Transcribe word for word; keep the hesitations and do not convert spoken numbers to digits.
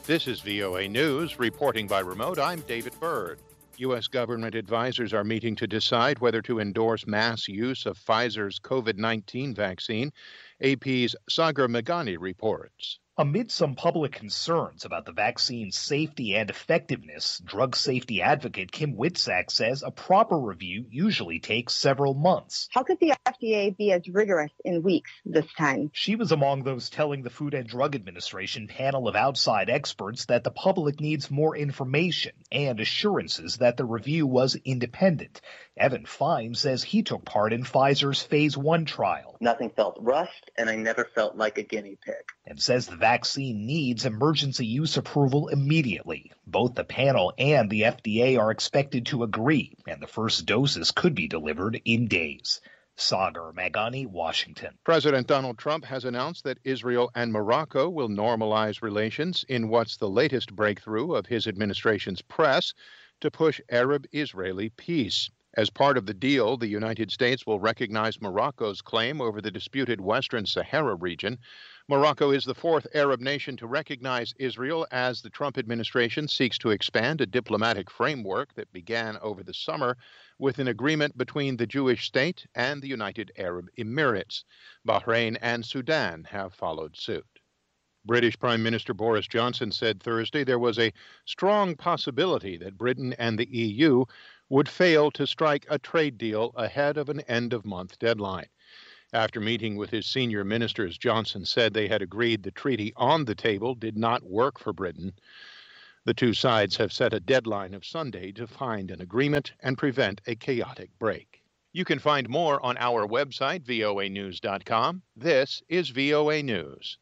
This is V O A News, reporting by remote. I'm David Byrd. U S government advisors are meeting to decide whether to endorse mass use of Pfizer's COVID nineteen vaccine. A P's Sagar Meghani reports. Amid some public concerns about the vaccine's safety and effectiveness, drug safety advocate Kim Witzak says a proper review usually takes several months. How could the F D A be as rigorous in weeks this time? She was among those telling the Food and Drug Administration panel of outside experts that the public needs more information and assurances that the review was independent. Evan Fine says he took part in Pfizer's phase one trial. Nothing felt rushed, and I never felt like a guinea pig. And says the vaccine needs emergency use approval immediately. Both the panel and the F D A are expected to agree, and the first doses could be delivered in days. Sagar Meghani, Washington. President Donald Trump has announced that Israel and Morocco will normalize relations in what's the latest breakthrough of his administration's press to push Arab-Israeli peace. As part of the deal, the United States will recognize Morocco's claim over the disputed Western Sahara region. Morocco is the fourth Arab nation to recognize Israel as the Trump administration seeks to expand a diplomatic framework that began over the summer with an agreement between the Jewish state and the United Arab Emirates. Bahrain and Sudan have followed suit. British Prime Minister Boris Johnson said Thursday there was a strong possibility that Britain and the E U would fail to strike a trade deal ahead of an end-of-month deadline. After meeting with his senior ministers, Johnson said they had agreed the treaty on the table did not work for Britain. The two sides have set a deadline of Sunday to find an agreement and prevent a chaotic break. You can find more on our website, V O A news dot com. This is V O A News.